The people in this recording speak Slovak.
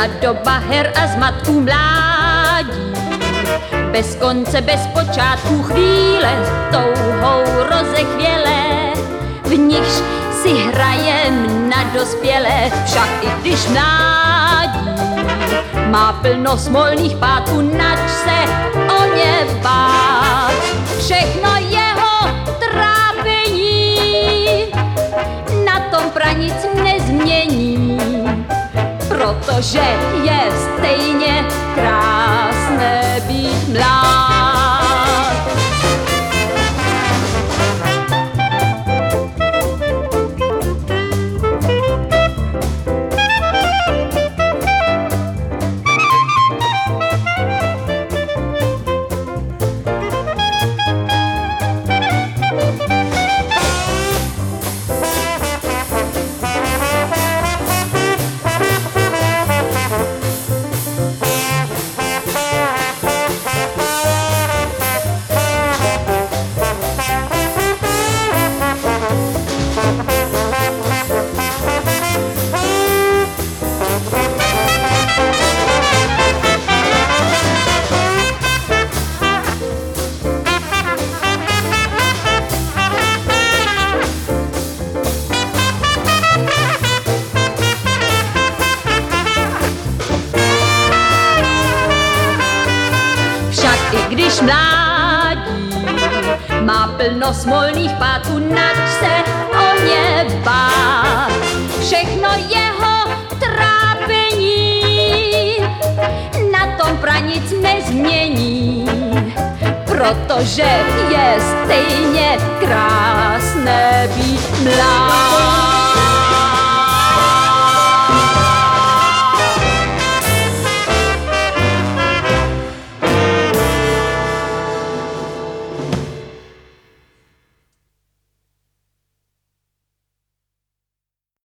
ta doba her a zmatků mládí. Bez konce, bez počátku chvíle, touhou rozechvělé, v nichž si hrajem na dospělé, však i když mládí má plno smolných pátů, nač se o ně bát. Všechno jeho trápení na tom pranic nezmění, protože je stejně krásné být mlád. I když mládí má plno smolných pátů, nač se o ně bát. Všechno jeho trápení na tom pranic nezmění, protože je stejně krásné být mlád.